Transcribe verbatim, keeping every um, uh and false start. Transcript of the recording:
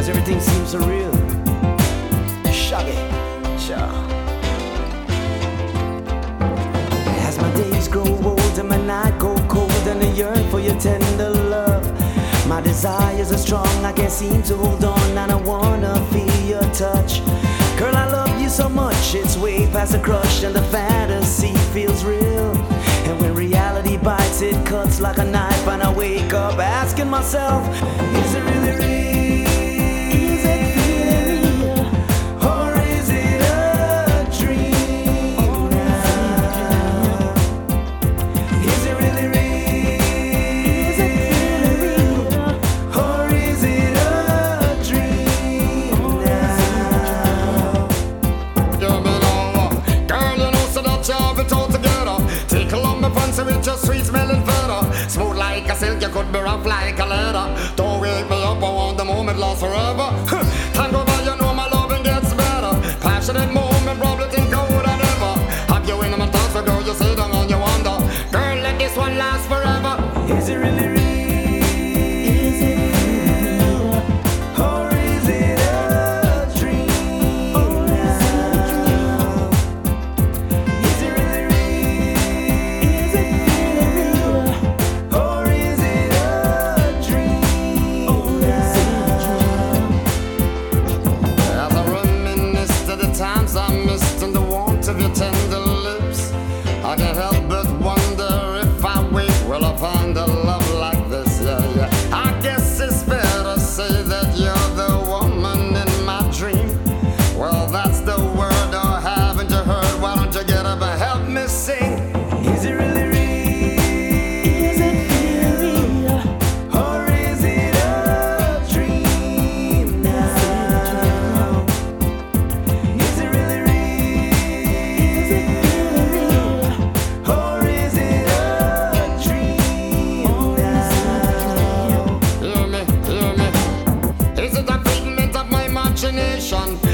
cause everything seems so real. Shaggy, sure. As my days grow old and my night go cold and I yearn for your tender love, my desires are strong, I can't seem to hold on, and I wanna feel your touch. Girl, I love you so much, it's way past a crush, and the fantasy feels real. And when reality bites, it cuts like a knife, and I wake up asking myself, is it really real? Is it real? Or is it a dream now? Is it really real? Is it real? Or is it a dream now? Give me love, girl, you know so that you have it all together. Tickle on my fancy with your sweet smelling feather. Smooth like a silk, you could be rough like a leather. Don't wake me up, I want the moment last forever. Time go by, you know my loving gets better. Passionate moment, probably think I would have never have you in my thoughts, but girl, you sit down and you wonder, girl, let this one last forever. Is it really real? Is it real? Or is it a dream now? Is it really real? Is it real? Or is it a dream now? As I reminisce to the times I missed and the warmth of your tender lips, I can't help but wonder if I wait, will I find a love like this? Yeah, yeah. I guess it's fair to say that you're the woman in my dream. Well, that's the word, or haven't you heard? Why don't you get up and help me sing? Is it really real? Is it real? Or is it a dream now? Is it really real? Is it real? Or is it a dream now? Hear me, hear me. Is it a figment of my imagination?